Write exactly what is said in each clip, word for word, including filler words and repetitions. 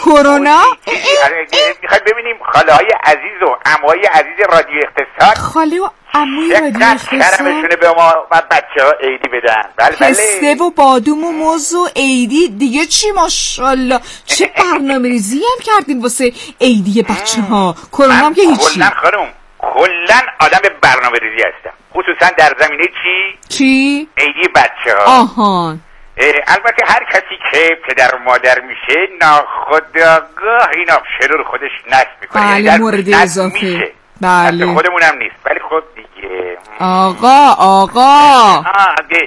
کرونا. میخوای ببینیم خاله های عزیز و عموهای عزیز رادیو اقتصاد، خاله و عموی رادیو اقتصاد کرمشونه به ما و بچه ها عیدی بدن. بله بله، پسته و بادوم و موز و عیدی دیگه چی؟ ماشاءالله چه برنامه ریزی هم کردین واسه عیدی بچه ها. کرونا هم که هیچی. کلن خانم کلن آدم برنامه ریزی هستم، خصوصا در زمینه چی؟ چی؟ عیدی بچه ها. آهان. البته هر کسی که پدر و مادر میشه ناخودآگاه این آپشن رو خودش نصب میکنه. بله مورد اضافه. بله خودمونم نیست ولی خب دیگه آقا آقا اگه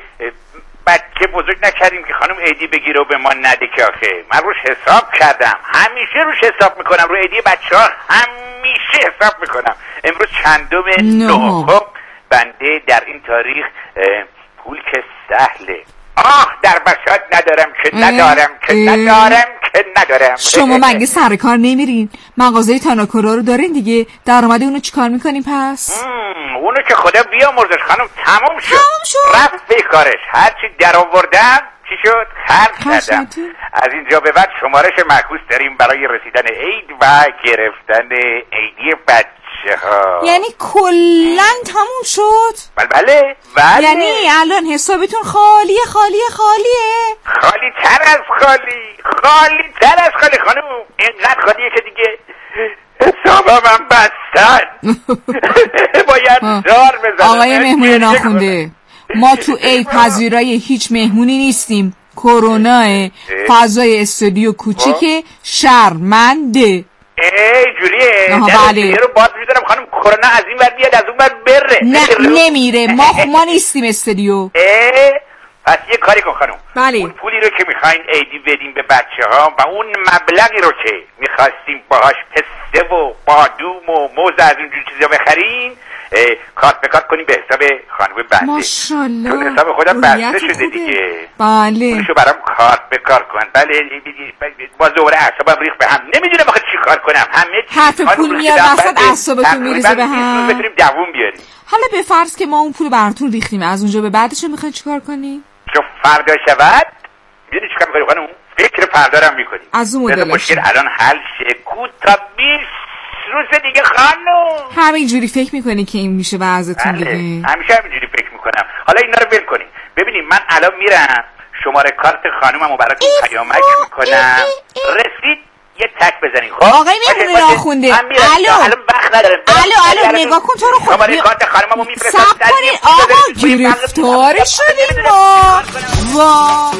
بچه بزرگ نکردیم که خانم عیدی بگیره و به ما نده که آخه من روش حساب کردم، همیشه روش حساب میکنم، رو عیدی بچه ها همیشه حساب میکنم. امروز چندم نهم، خب بنده در این تاریخ پول که سهله. آه در بساط ندارم که ندارم که ندارم که ندارم. شما مگه سر کار نمیرین؟ مغازه تاناکورا رو دارین دیگه، درآمد اونو چیکار میکنین پس؟ اونو که خدا بیامرزش خانم تموم شد. تموم شد رفت به کارش، هرچی در آوردم چی شد؟ خرج کردم. از اینجا به بعد شمارش معکوس داریم برای رسیدن عید و گرفتن عیدی بچه ها. یعنی کلن تموم شد؟ بله بله بله. یعنی الان حسابتون خالیه خالیه خالیه خالی تر از خالی خالی تر از خالی خانم، اینقدر خالیه که دیگه حسابم هم بستن. باید دار بزنم. آقای مهمون ناخونده، ما تو عید پذیرای هیچ مهمونی نیستیم. کروناه، فضای استودیو کوچیکه، شرمنده. ای جوریه بله رو باز میذارم خانم، کرونا از این ور بیاد از اون ور بره. نه نمیره، ما ما نیستیم استودیو. اه پس یه کاری کن خانم، بله. اون پولی رو که میخواین عیدی بدیم به بچه ها و اون مبلغی رو که میخواستیم باهاش پسته و بادوم و موز از اونجور چیزا بخرین کارت به کارت کنیم به حساب خانم بنده. ماشاءالله چون حساب خودم بسته شده دیگه. بله اونشو برام کارت به کار کن. بله باز دوباره اعصابم ریخت به هم، نمیدونم آخه چی کار کنم. همه حتی پول میاد وسط اعصابتون میریزه به هم. بتونیم دووم بیاریم. حالا به فرض که ما اون پول براتون ریختیم، از اونجا به بعدش میخواین چیکار کنی؟ چون فردا شود میدونی چیکار میکنیم خانم؟ فکر فردا رو میکنیم. از اون مدلش مشکل الان حل شه. کوتا بیست روز دیگه خانم همینجوری فکر میکنی که این میشه وضعتون دیگه؟ همیشه همینجوری فکر میکنم. حالا اینا رو ول کنیم. ببینیم من الان میرم شماره کارت خانوممو براتون پیامک میکنم، رسید یه تک بزنین. خب آقای مهمون ناخونده، الو الان وقت ندارم. الو الو نگاه کن تو رو خود شماره کارت خانوممو میفرستم. صبر کنین آقا، گرفتار شدیم ما. وا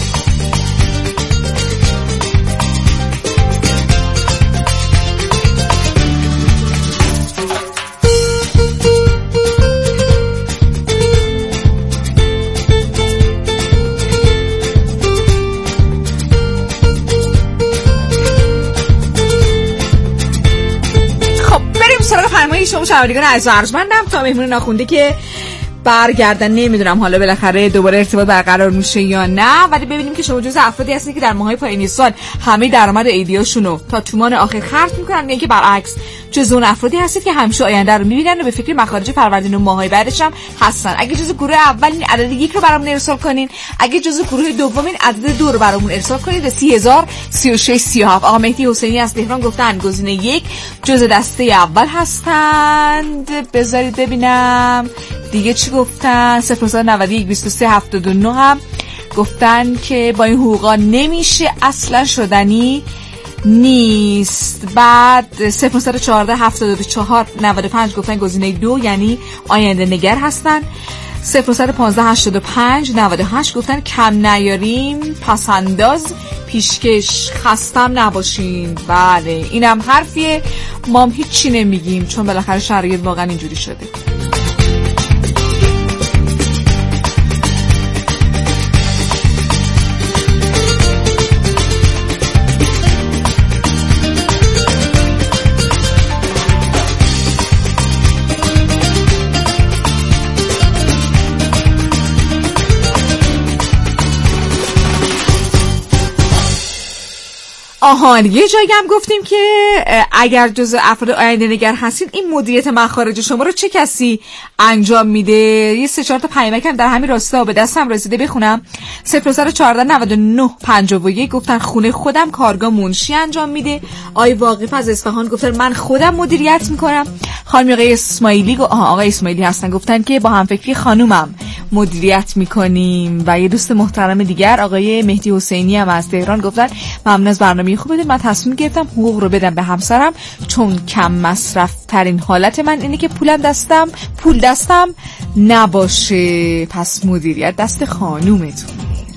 فرمایی شما شنوندگان عزیز و ارجمندم تا مهمون ناخونده که برگردن. نمیدونم حالا بالاخره دوباره ارتباط برقرار میشه یا نه، ولی ببینیم که شما جزء افرادی هستین که در ماهای پایانی سال همه درآمد عیدیاشونو تا تومان آخر خرج میکنن، یا که برعکس جزء اون افرادی هستید که همیشه آینده رو میبینن و به فکر مخارج فروردین و ماهای بعدش هم هستن. اگه جزء گروه اولین عدد یک رو برامون ارسال کنین، اگه جزء گروه دومین عدد دو رو برامون ارسال کنید به سی هزار سی و شش سی و هفت. آقا مهدی حسینی از تهران گفتن گزینه یک جزء دسته اول هستند. بذارید ببینم دیگه چی گفتن. صفر نه یک بیست و سه هفتاد و نه هم گفتن که با این حقوقا نمیشه، اصلا شدنی نیست. بعد صفر چهارده هفتاد و چهار نود و پنج گفتن گزینه دو یعنی آینده نگر هستن. صفر پانزده هشتاد و پنج نود و هشت گفتن کم نیاریم، پسنداز، پیشکش، خستم نباشین. بله اینم حرفیه، ما هم هیچی نمیگیم چون بالاخره شرایط واقعا اینجوری شده. آهان یه جایی هم گفتیم که اگر جزء افراد آینده نگر هستین این مدیریت مخارج شما رو چه کسی انجام میده؟ یه سه چهار تا پیامک هم در همین راستا به دستم رسیده، بخونم. صفر صفر چهارده نود و نه پنجاه و یک گفتن خونه خودم کارگاه منشی انجام میده. آقای واقف از اصفهان گفتن من خودم مدیریت میکنم. خانم آقای اسماعیلی گو... آها آقای اسماعیلی هستن، گفتن که با همفکری خانومم مدیریت میکنیم. و یه دوست محترم دیگر آقای مهدی حسینی هم از تهران گفتن ممنون از برنامه خوبه، من تصمیم گرفتم حقوق رو بدم به همسرم چون کم مصرف ترین حالت من اینه که پولم دستم پول دستم نباشه. پس مدیریت دست خانومتون.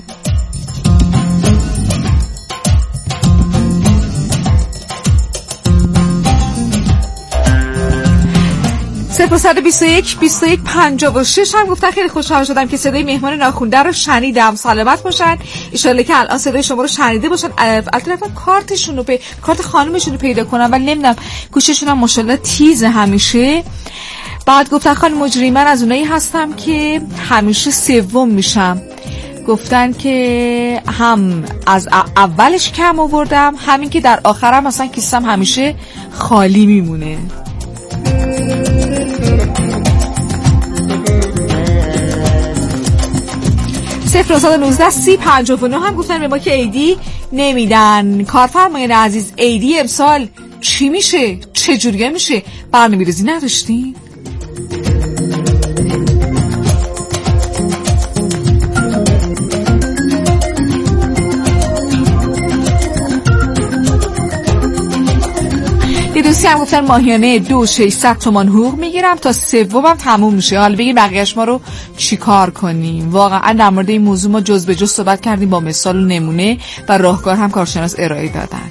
صفر صد و بیست و یک بیست و یک پنجاه و شش هم گفتن خیلی خوشحال شدم که صدای مهمان ناخونده رو شنیدم. سلامت باشن، ان شاءالله که الان صدای شما رو شنیده باشن. البته کارتشون رو پی... کارت خانمشون رو پیدا کنم ولی نمیدونم گوششون هم ماشاءالله تیز همیشه. بعد گفتن خانم مجری من از اونایی هستم که همیشه سوم میشم. گفتن که هم از اولش کم آوردم، همین که در آخرم مثلا کیسم همیشه خالی میمونه. صفر صد و نوزده سی پنجاه و نه هم گفتن به ما که ایدی نمیدن. کارفرمایان عزیز ایدی امسال چی میشه؟ چه جوریه میشه؟ برنامه‌ریزی نداشتین؟ دوستی هم گفتن ماهیانه دو ششصد تومان حقوق میگیرم تا سومم تموم میشه. حالا بگیم بقیه‌اش ما رو چی کار کنیم؟ واقعا در مورد این موضوع ما جز به جز صحبت کردیم، با مثال و نمونه و راهکار هم کارشناس ارائه دادن.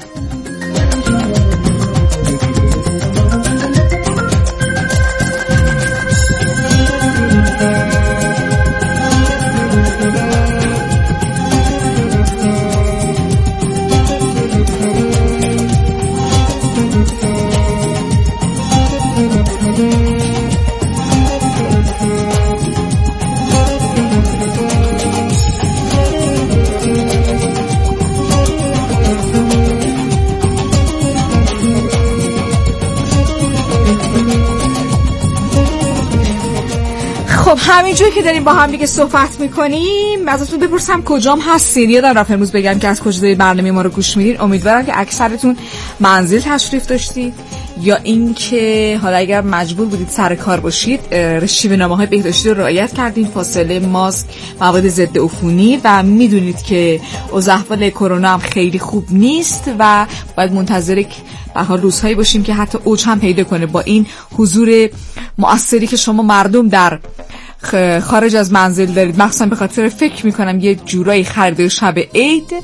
خب همینجوری که داریم با هم دیگه صحبت میکنیم ازتون بپرسم کجام هستین. یادم رفت امروز بگم که از کجا دارید برنامه ما رو گوش میدین. امیدوارم که اکثرتون منزل تشریف داشتید یا این که حالا اگر مجبور بودید سر کار باشید شیوه‌نامه‌های بهداشتی رو رعایت کردین، فاصله، ماسک، مواد ضد عفونی و میدونید که اوضاع احوال کرونا هم خیلی خوب نیست و باید منتظر به حال روزهایی باشیم که حتی اوج هم پیدا کنه. با این حضور مؤثری که شما مردم در خارج از منزل دارید، مخصوصا به خاطر فکر میکنم یه جورایی خرید شب عید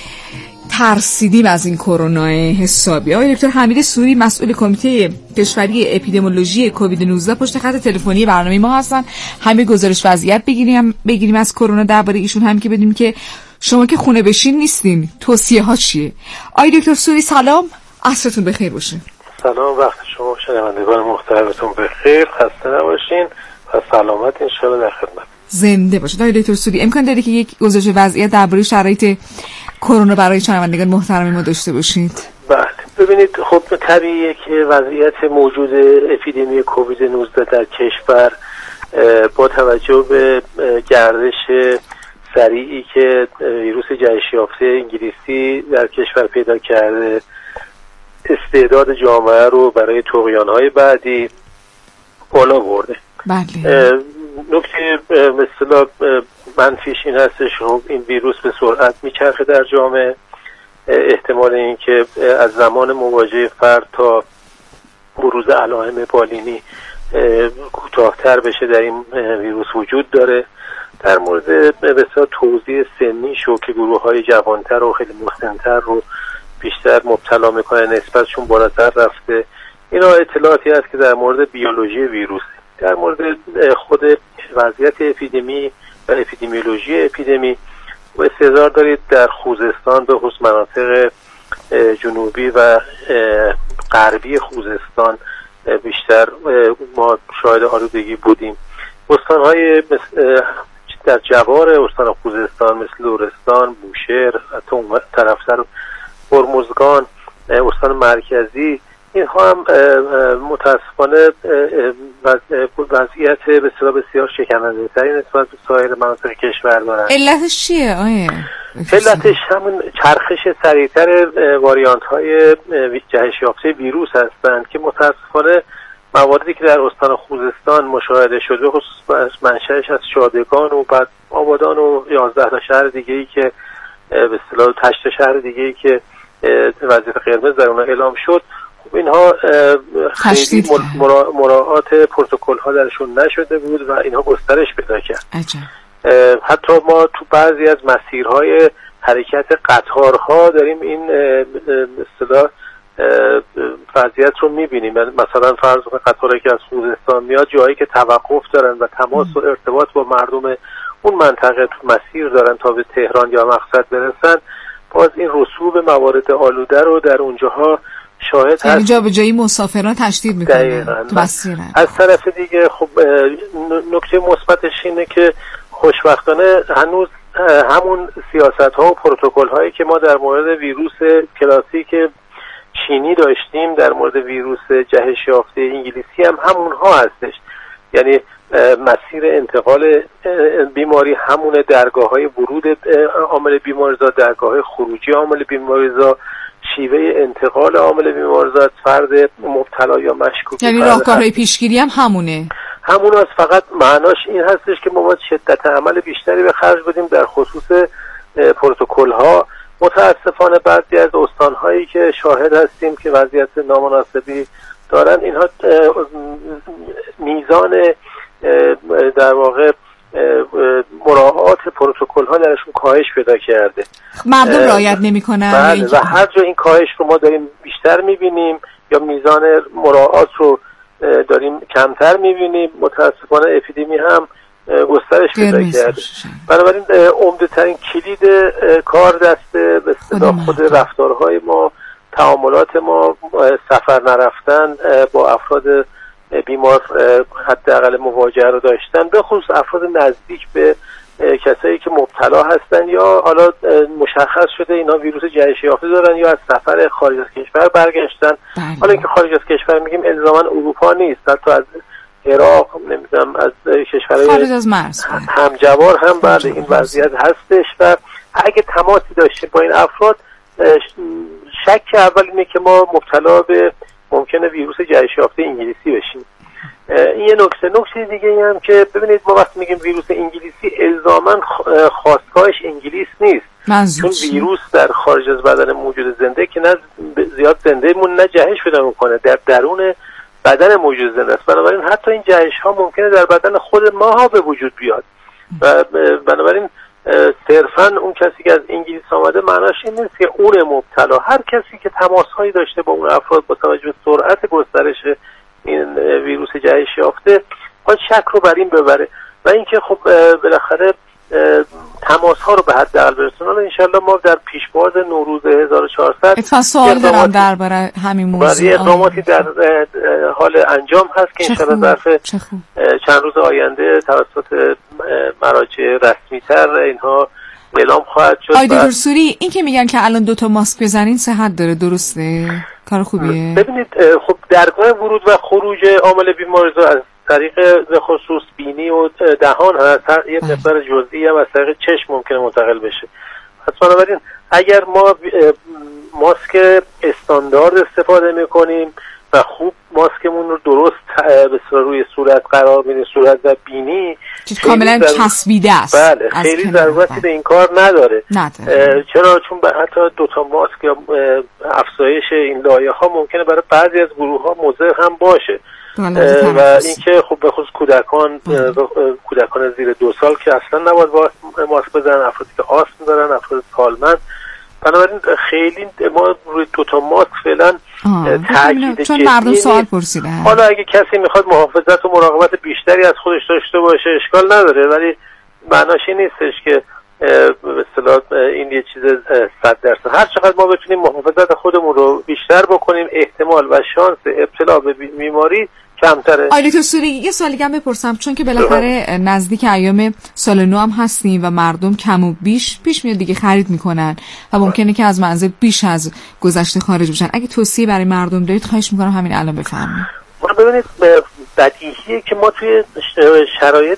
ترسیدیم از این کرونا حسابی. آقای دکتر حمید سوری مسئول کمیته کشوری اپیدمیولوژی کووید نوزده پشت خط تلفنی برنامه ما هستن. همه گزارش وضعیت بگیریم بگیریم از کرونا درباره ایشون، هم که بدونیم که شما که خونه بشین نیستین توصیه ها چیه. آقای دکتر سوری سلام، عصرتون بخیر باشه. سلام، وقت شما شنوندگان محترمتون بخیر، خسته نباشین و سلامت ان شاء الله در خدمت. زنده باشید. آقای دکتر سوری امکان داره که یک گزارش وضعیت درباره شرایط کرونا برای شنوندگان محترم ما داشته باشید؟ بله، ببینید خب طبیعیه که وضعیت موجود اپیدمی کووید نوزده در کشور با توجه به گردش سریعی که ویروس جهش یافته انگلیسی در کشور پیدا کرده، استعداد جامعه رو برای طغیان‌های بعدی بالا برده. بله. نکته مثلا منفیش این هستش این ویروس به سرعت میچرخه در جامعه. احتمال این که از زمان مواجهه فرد تا بروز علائم بالینی کوتاه‌تر بشه در این ویروس وجود داره. در مورد بسیار توزیع سنی شو که گروه‌های جوانتر و خیلی مسن‌تر رو بیشتر مبتلا میکنه، نسبتشون بالاتر رفته. اینا اطلاعاتی هست که در مورد بیولوژی ویروس. در مورد خود وضعیت اپیدمی و اپیدمیولوژی اپیدمی استظهار دارید در خوزستان به خصوص مناطق جنوبی و غربی خوزستان بیشتر ما شاهد آلودگی بودیم. استان‌های در جوار استان خوزستان مثل لرستان، بوشهر، حتی اون طرفتر هرمزگان، استان مرکزی، اینها هم متاسفانه وضعیت به اصطلاح بسیار شکننده تری نسبت به سایر مناطق کشور دارن. علتش چیه آیه؟ علتش همون چرخش سریعتر واریانت های جهش یافته ویروس هستند که متاسفانه مواردی که در استان خوزستان مشاهده شده خصوص منشأش از شادگان و بعد آبادان و یازده تا شهر دیگه ای که به اصطلاح هشت شهر دیگه ای که وضعیت قرمز در اونها اعلام شد، خب اینها خیلی مراعات پروتکل ها درشون نشده بود و اینها گسترش پیدا کرد. عجب. حتی ما تو بعضی از مسیرهای حرکت قطارها داریم این اصطلاح وضعیت رو میبینیم. مثلا فرض کنید قطاری که از خوزستان میاد جایی که توقف دارن و تماس و ارتباط با مردم اون منطقه تو مسیر دارن تا به تهران یا مقصد برسن، باز این رسوب موارد آلوده رو در اونجاها شاهد هست. یعنی جا به جایی مسافران تشدید میکنه تو مسیرن. از طرف دیگه خب نکته مثبتش اینه که خوشبختانه هنوز همون سیاست ها و پروتکل هایی که ما در مورد ویروس کلاسیک چینی داشتیم در مورد ویروس جهش یافته انگلیسی هم همون ها هستش. یعنی مسیر انتقال بیماری همون، درگاه های ورود عامل بیماریزا، درگاه های خروجی عامل بیماریزا، شیوه انتقال عامل بیماریزا از فرد مبتلا یا مشکوک. یعنی راهکارهای پیشگیری هم همونه همون هست، فقط معناش این هستش که ما باید شدت عمل بیشتری به خرج بدیم در خصوص پروتکل ها. متاسفانه بعضی از استان‌هایی که شاهد هستیم که وضعیت نامناسبی دارن، اینها میزان در واقع مراعات پروتکل ها درشون کاهش پیدا کرده. مردم رعایت نمی‌کنن. بله، و هر جا این کاهش رو ما داریم بیشتر می‌بینیم یا میزان مراعات رو داریم کمتر می‌بینیم، متاسفانه اپیدمی هم گسترش پیدا کرده. بنابراین عمده ترین کلید کار دست به اصطلاح خود رفتارهای ما، تعاملات ما، سفر نرفتن با افراد بیمار حداقل مواجهه رو داشتن، به خصوص افراد نزدیک به کسایی که مبتلا هستن یا حالا مشخص شده اینا ویروس جهش یافته دارن یا از سفر خارج از کشور برگشتن. بله. حالا اینکه خارج از کشور میگیم الزاما اروپا نیست، حتی از عراق، نمیدونم از کشورهای خارج از مرز همجوار هم بعد این وضعیت هستش و اگه تماسی داشتیم با این افراد، شک اول اینه که ما مبتلا به ممکنه ویروس جهش یافته انگلیسی بشیم. این یه نکته. نکته دیگه ای هم که ببینید ما وقتی میگیم ویروس انگلیسی الزاما خواستگاهش انگلیس نیست، چون ویروس در خارج از بدن موجود زنده که نه زیاد زنده مون نه جهش پیدا میکنه، در درون بدن موجود زنده است. بنابراین حتی این جهش ها ممکنه در بدن خود ما ها به وجود بیاد و بنابراین صرفا اون کسی که از انگلیس آمده معناش این نیست که اون مبتلا. هر کسی که تماس هایی داشته با اون افراد با توجه به سرعت گسترش این ویروس جهش یافته باید شک رو بر این ببره و اینکه خب بالاخره تماس ها رو به حداقل برسونن. ان شاء الله ما در پیشواز نوروز هزار و چهارصد اتفاقا سوال دارم درباره همین موضوع. اقداماتی در حال انجام هست که ان شاء الله ظرف چند روز آینده توسط مراجع رسمی تر اینها اعلام خواهد شد. آقای دکتر سوری، این که میگن که الان دو تا ماسک بزنین صحت داره، درسته؟ کار خوبیه؟ ببینید خب درگاه ورود و خروج عامل بیماریزا از طریق به خصوص بینی و دهان هست، یه مقدار جزئی هم از طریق چشم ممکنه منتقل بشه. پس بنابراین اگر ما ماسک استاندارد استفاده میکنیم و خوب ماسکمون رو درست به روی صورت قرار میدیم، صورت و بینی کاملا چسبیده است، بله خیلی ضرورتی به این کار نداره. نداره. چرا؟ چون حتی دوتا ماسک یا افزایش این لایه ها ممکنه برای بعضی از گروه ها مضر هم باشه و اینکه خب به خصوص کودکان کودکان زیر دو سال که اصلا نباید ماسک بزنن، افرادی که آسم دارن، افراد سالمند. بنابراین خیلی ما روی دوتا ماسک فعلا تاکید چون مردم سوال پرسیدن. حالا اگه کسی میخواد محافظت و مراقبت بیشتری از خودش داشته باشه اشکال نداره، ولی معناش این نیستش که به اصطلاح این یه چیز صد درصد. هر چقدر ما بتونیم محافظت خودمون رو بیشتر بکنیم، احتمال و شانس ابتلا به بیماری کمتره. آقای دکتر سوری یه سوالی دیگه هم بپرسم، چون که بالاخره نزدیک ایام سال نو هم هستیم و مردم کم و بیش پیش میاد دیگه خرید میکنن و ممکنه که از منزل بیش از گذشته خارج بشن. اگه توصیه برای مردم دارید خواهش میکنم همین الان بفرمایید. ببینید بدیهیه که ما توی شرایط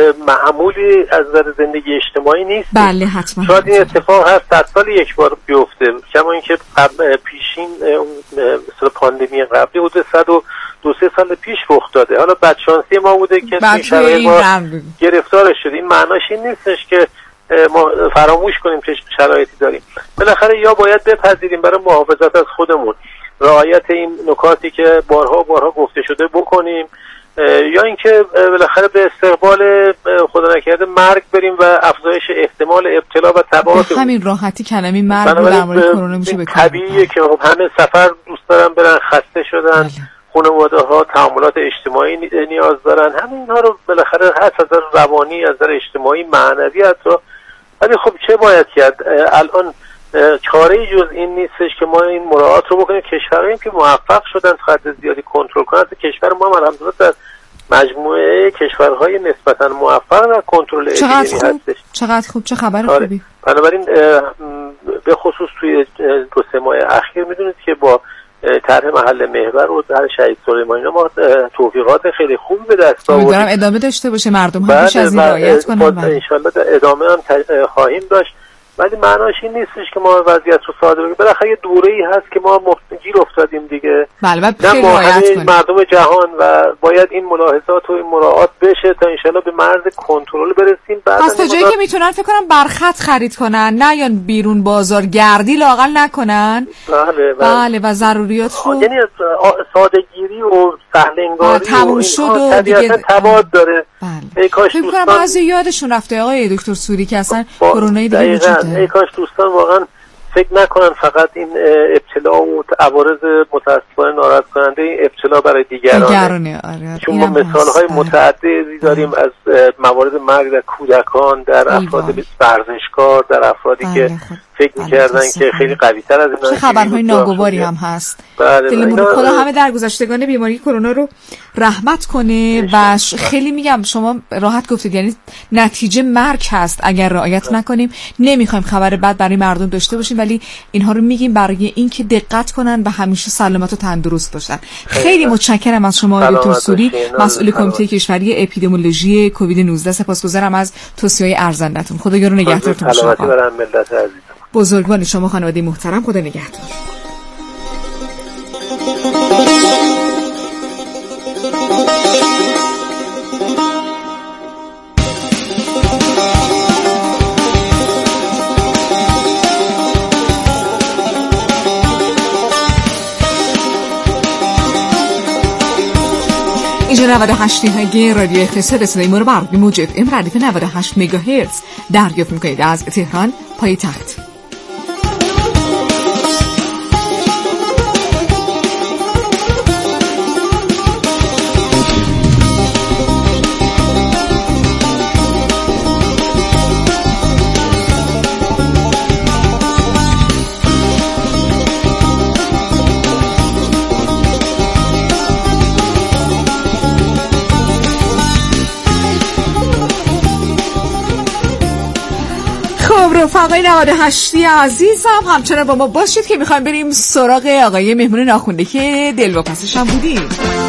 معمولی از نظر زندگی اجتماعی نیستیم. بله حتما. شاید این اتفاق هست صد سال یک بار بیفته، کما اینکه پیشین مثل پاندمی قبلی حدود صد و دو سه سال پیش رخ داده. حالا بدشانسی ما بوده که این شرایط ما گرفتارش شده. این معناش این نیستش که ما فراموش کنیم که شرایطی داریم. بالاخره یا باید بپذیریم برای محافظت از خودمون رعایت این نکاتی که بارها بارها گفته شده بکنیم، یا اینکه بالاخره به استقبال خدا نکرده مرگ بریم و افزایش احتمال ابتلا و تبعات. همین راحتی کلمه مرگ رو در مورد کرونا میشه بکنیم. طبیعیه که همه سفر دوست دارن برن، خسته شدن، خانواده ها تعاملات اجتماعی نیاز دارن، همه اینها رو بالاخره هست از نظر روانی، از نظر اجتماعی، معنوی حتی. ولی خب چه باید کرد؟ الان چاره‌ای جز این نیستش که ما این مراعات رو بکنیم. کشورهایی که موفق شدن حد زیادی کنترل کنن، کشور ما الحمدلله در مجموعه کشورهای نسبتاً موفق در کنترل اپیدمی هستش. چقدر خوب، چه خبر آره. خوبی. بنابراین به خصوص توی دو سه ماه اخیر میدونید که با طرح محل محور و طرح شهید سلیمانی ما توفیقات خیلی خوبی به دست آوردیم. امیدوارم ادامه داشته باشه، مردم هم بیش از این رعایت کنن. ان شاءالله ادامه هم خواهیم داشت. ولی معناش این نیستش که ما وضعیت رو ساده بگیم. بالاخره یه دوره‌ای هست که ما گیر افتادیم دیگه. بله بعد خیلی رعایت کنیم. مردم جهان و باید این ملاحظات و این مراعات بشه تا ان شاءالله به مرز کنترل برسیم. بعد پس تا جایی که میتونن فکر کنم برخط خرید کنن، نه یا بیرون بازار گردی لااقل نکنن. بله بله و ضروریات رو یعنی ساده‌گیری و سهل‌انگاری تموم شد و دیگه تبعات داره. بله. فکر کنم بعضی یادشون رفته آقای دکتر سوری که اصلا کرونای دیگه وجود داره. ای کاش دوستان واقعا فکر نکنن فقط این ابتلا و عوارض متاسفانه ناراحت کننده این ابتلا برای دیگرانه. دیگرانه آره. چون ما مثال‌های متعددی داریم از موارد مرگ در کودکان، در افراد ورزشکار، در افرادی بله. که فکر می‌کردن که خیلی قوی‌تر از اینا. چه خبرهای ناگواری هم هست. دلمون رو خدا همه درگذشتگان بیماری کرونا رو رحمت کنه و خیلی میگم شما راحت گفتید، یعنی نتیجه مرگ هست اگر رعایت نکنیم. نمیخوایم خبر بد برای مردم داشته باشیم، ولی اینها رو میگیم برای اینکه دقت کنن و همیشه سلامت و تندرست باشن. خیلی متشکرم از شما دکتر سوری، مسئول کمیته کشوری اپیدمیولوژی کووید نوزده. سپاسگزارم از توصیه‌های ارزنده‌تون. خدا یارو نگهدارتون باشه. سلامتی برای ملت عزیز. بزرگوار شما خانواده محترم، خدا نگهدار. اینجا نود و هشت هگه رادیو اقتصاد صدای ما رو بر موجب ام ردیف نود و هشت مگاهرتز دریافت میکنید از تهران پایتخت. رفقای نود و هشتی عزیزم همچنان با ما باشید که میخوایم بریم سراغ آقای مهمون ناخونده که دلواپسش هم بودیم.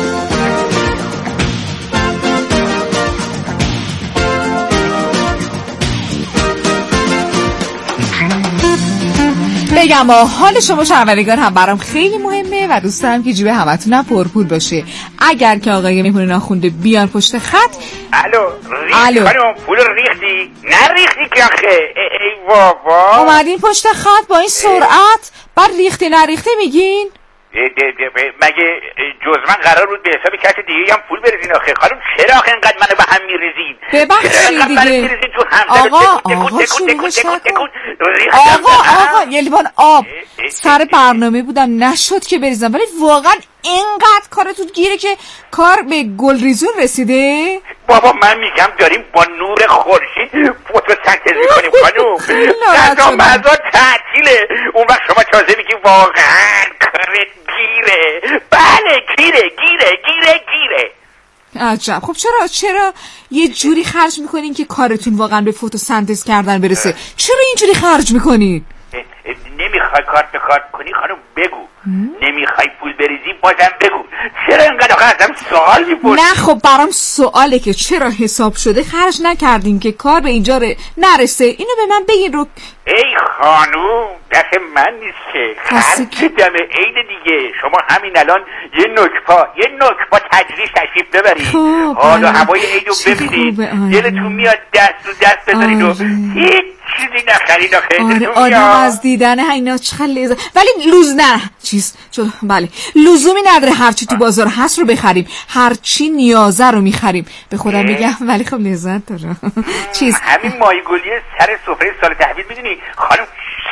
بگم حال شما شنوندگان هم برام خیلی مهمه و دوست دارم که جیب همتون هم پرپول باشه. اگر که آقای مهمون ناخونده بیان پشت خط. الو ریختی خانم، پول ریختی؟ نه ریختی که آخه ای بابا اومدین پشت خط با این سرعت بعد ریختی نریختی میگین؟ مگه جز من قرار بود به حساب کسی دیگه هم پول بریزین آخه؟ خانم چرا آخه اینقدر منو به هم میریزین؟ ببخشید دیگه آقا آقا شروعش نکن آقا آقا یه لیوان آب سر برنامه بودم نشد که بریزم، ولی واقعا اینقدر کارتون گیره که کار به گلریزون رسیده؟ بابا من میگم داریم با نور خورشید فتوسنتز میکنیم خانوم. غذا مزا تعطیله. اون وقت شما تازه میگی واقعا کارت گیره. بله گیره گیره گیره گیره. عجب. خب چرا چرا یه جوری خرج میکنین که کارتون واقعا به فتوسنتز کردن برسه؟ چرا اینجوری خرج میکنین؟ نمیخوای کارت به کارت کنی خانم بگو. نمیخوای پول بریزی بازم بگو. چرا اینقدر آخه ازم سوال میپرسی؟ نه خب برام سواله که چرا حساب شده خرج نکردین که کار به اینجا نرسه. اینو به من بگین رو. ای خانوم دست من نیست که خرج دم عید دیگه. شما همین الان یه نکپا یه نکپا تجریش تشریف ببرید. حالا هوای عیدو ببینید دلتون میاد دست رو دست بذارید و هیچ چیزی نخرید. آره آدم از دیدن اینا چقدر لذت. ولی لوز نه چیز چون بله لزومی نداره هرچی تو بازار هست رو بخریم. هرچی نیازه رو میخریم. به خودم بگم ولی خب لذت داره. چیز همین ماهیگلی سر سفره سال تحویل میدونی خانم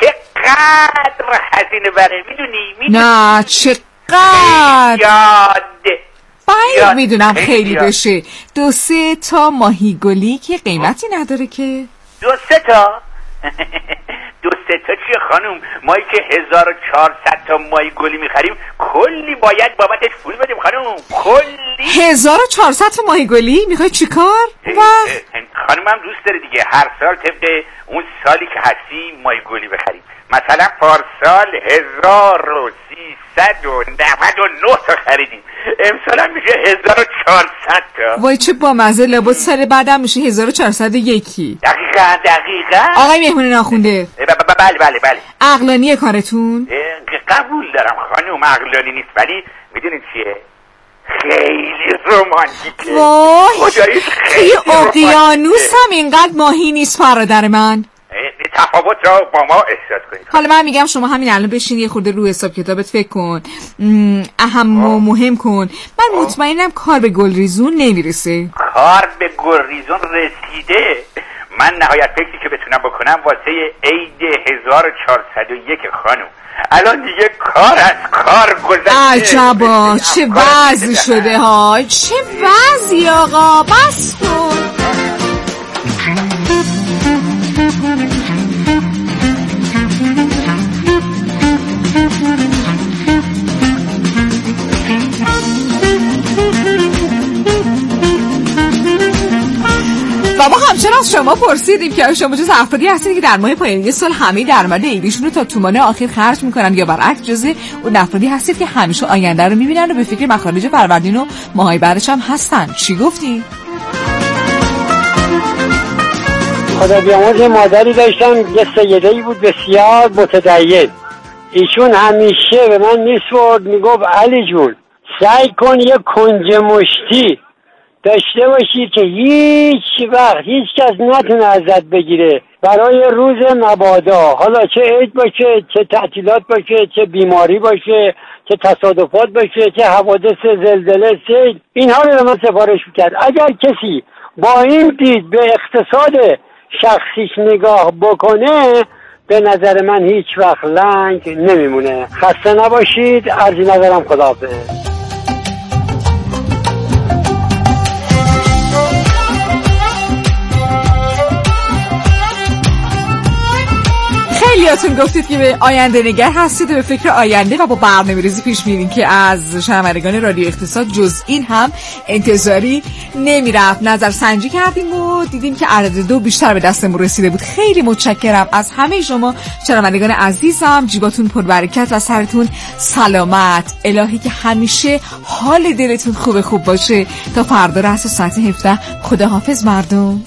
چقدر هزینه بره میدونی؟ نه چقدر یاده باید میدونم خیلی بشه. دو سه تا ماهیگلی که قیمتی نداره که. دو سه تا دو سه تا چیه خانوم؟ مایی که هزار و چهارصد تا ماهیگلی میخریم کلی باید بابتش پول بدیم خانوم. کلی هزار و چهارصد تا ماهیگلی میخوای چی کار؟ خانوم هم دوست داره دیگه هر سال طبق اون سالی که هستی ماهیگلی بخریم. مثلا پارسال هزار و سیصد و نود و نه تا خریدیم. امسال هم میشه هزار و چهارصد تا. وای چه با مزه. لابد سال بعدم میشه هزار و چهارصد و یک. دقیقا دقیقا. آقای مهمون ناخونده بله بله بله عقلانیه کارتون؟ قبول دارم خانوم عقلانی نیست ولی میدونید چیه؟ خیلی رومانتیکه. وای خیلی اقیانوس هم اینقدر ماهی نیست برادر من. تفاوت را با ما احساس کنید. حالا من میگم شما همین الان بشین یه خورده رو حساب کتابت فکر کن. اهم و مهم کن. من مطمئنم کار به گلریزون نمیرسه. کار به گلریزون رسیده. من نهایت فکری که بتونم بکنم واسه عید هزار و چهارصد و یک خانم. الان دیگه کار از کار گذشته. عجبا چه وضعی شده ها. چه وضعی آقا. بس کن. و ما همچنان از شما پرسیدیم که شما جز افرادی هستید که در ماه پایانی سال همه درآمد عیدیشون رو تا تومان آخر خرج میکنن یا برعکس جز اون افرادی هستید که همیشه آینده رو میبینن و به فکر مخارج فروردین و ماهای بعدش هم هستن؟ چی گفتی؟ خدا بیامرز مادری داشتم یه سیده‌ای بود بسیار متدین. ایشون همیشه به من میسپرد میگفت علی جون سعی کن یه کنج مشتی داشته باشی که هیچ وقت هیچ کس نتونه ازت بگیره برای روز مبادا. حالا چه عید باشه، چه تعطیلات باشه، چه بیماری باشه، چه تصادفات باشه، چه حوادث زلزله، سیل، اینها رو به من سفارش میکرد. اگر کسی با این دید به اقتصاد شخصیش نگاه بکنه به نظر من هیچ وقت لنگ نمیمونه. خسته نباشید. عرضی ندارم. خداحافظ. خیلیاتون گفتید که به آینده نگر هستید و به فکر آینده و با برنامه‌ریزی پیش میرین که از شنوندگان رادیو اقتصاد جز این هم انتظاری نمیرفت. نظر سنجی کردیم و دیدیم که عدد دو بیشتر به دستمون رسیده بود. خیلی متشکرم از همه شما شنوندگان عزیزم. جیباتون پربرکت و سرتون سلامت. الهی که همیشه حال دلتون خوب خوب باشه. تا فردا رأس ساعت هفده. خداحافظ مردم.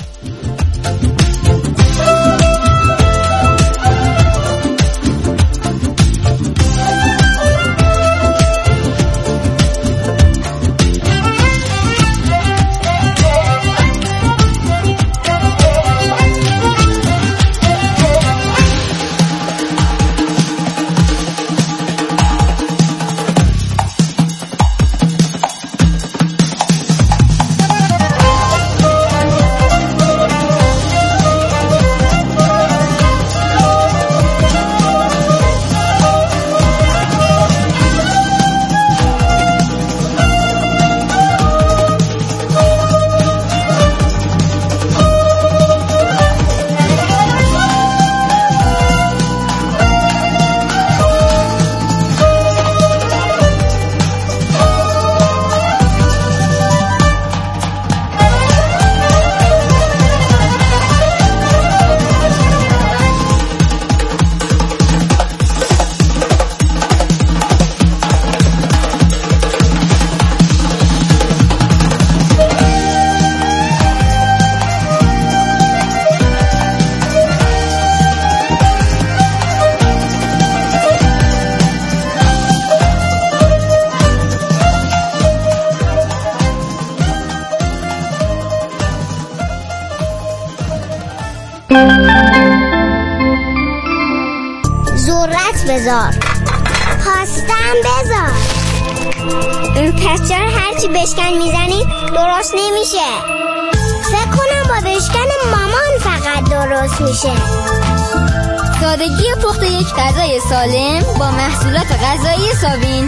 بذار. خواستم بذار. پس چرا هرچی بشکن میزنی درست نمیشه؟ فکر کنم با بشکن مامان فقط درست میشه. سادگی پخت یک غذای سالم با محصولات غذایی سابین.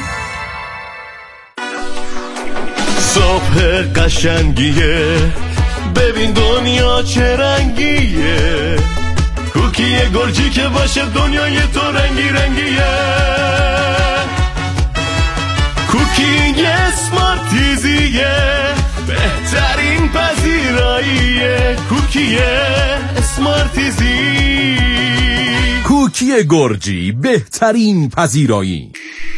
صبح قشنگیه، ببین دنیا چه رنگیه. کوکی گرجی که باشه دنیای تو رنگی رنگیه. کوکی اسمارتیزیه، بهترین پذیراییه. کوکی اسمارتیزی. کوکی گرجی، بهترین پذیرایی.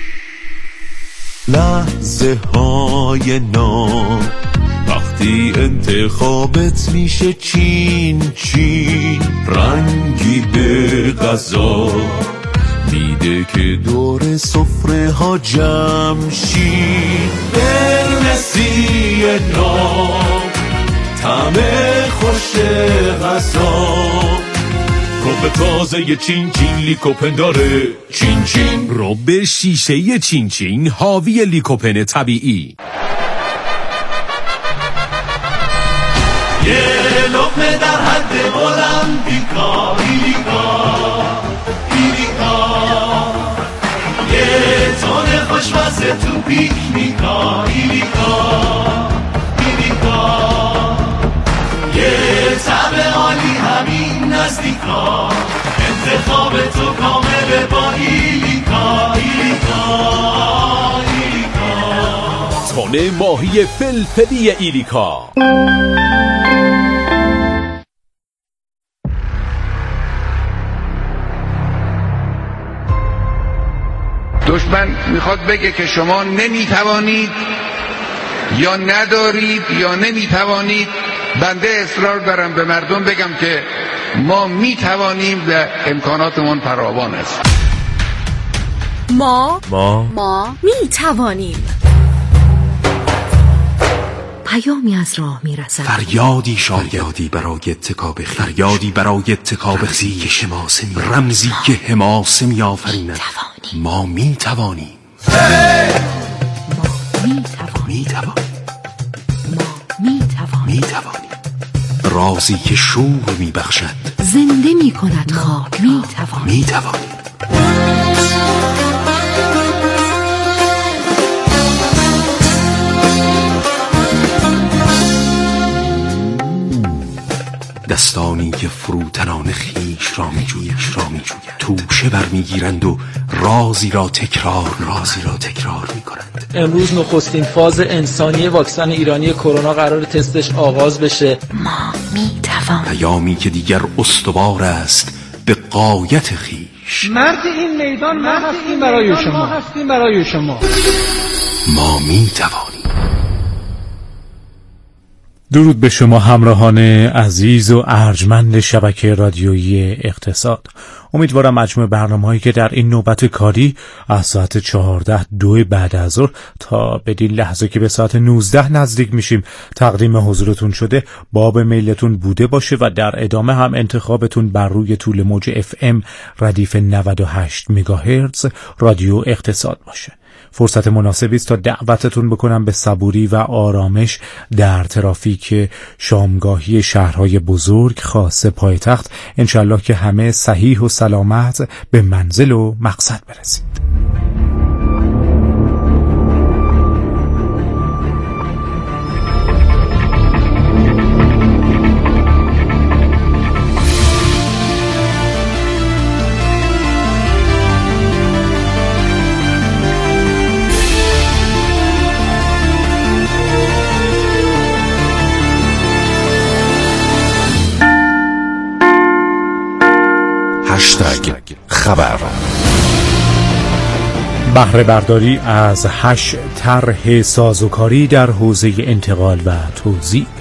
لحظه های نو وقتی انتخابت میشه چین چین، رنگی به غذا میده که دور سفره ها جمع شین. برنسی نو طعم خوش غذا، رب تازه چین چین لیکوپن داره. چین چین رب شیشه چین چین حاوی لیکوپن طبیعی. یه لقمه در حد المپیکا، ایلیکا ایلیکا. یه تونه خوشمزه تو پیکنیکا، ایلیکا ایلیکا. یه طعم عالی همین نزدیکا، انتخاب تو کامله با ایلیکا ایلیکا ایلیکا. تونه ماهی فلفلی ایلیکا. دشمن میخواد بگه که شما نمیتوانید یا ندارید یا نمیتوانید. بنده اصرار دارم به مردم بگم که ما میتوانیم و امکاناتمون فراوان است. ما ما ما میتوانیم. پیامی از راه میرسد، فریادی شاید برای اتکاب خیش، فریادی برای اتکاب خیش که شماسه می رمزی که حماسه می آفریند. ما می توانیم. ما می توانیم. می توانیم. ما می توانیم. می توانیم. رازی که شور می بخشد، زنده می کند خاک. می توانیم. می توانیم. دستانی که فروتنان خیش را می جوید، را می جوید. توشه برمیگیرند و رازی را تکرار رازی را تکرار می کنند. امروز نخستین فاز انسانی واکسن ایرانی کرونا قرار تستش آغاز بشه. ما می توانیم. پیامی که دیگر استوار است به غایت خیش. مرد این میدان ما هستیم برای شما. ما هستیم برای شما. ما می توانیم. درود به شما همراهان عزیز و ارجمند شبکه رادیویی اقتصاد. امیدوارم مجموع برنامه‌هایی که در این نوبت کاری از ساعت چهارده دو بعد از ظهر تا بدین لحظه که به ساعت نوزده نزدیک میشیم تقدیم حضورتون شده باب میلتون بوده باشه و در ادامه هم انتخابتون بر روی طول موج اف ام ردیف نود و هشت مگاهرتز رادیو اقتصاد باشه. فرصت مناسبی است تا دعوتتون بکنم به صبوری و آرامش در ترافیک شامگاهی شهرهای بزرگ خاصه پایتخت. انشالله که همه صحیح و سلامت به منزل و مقصد برسید. هشتگ خبر. بهره برداری از هشت طرح سازوکاری در حوزه انتقال و توزیع.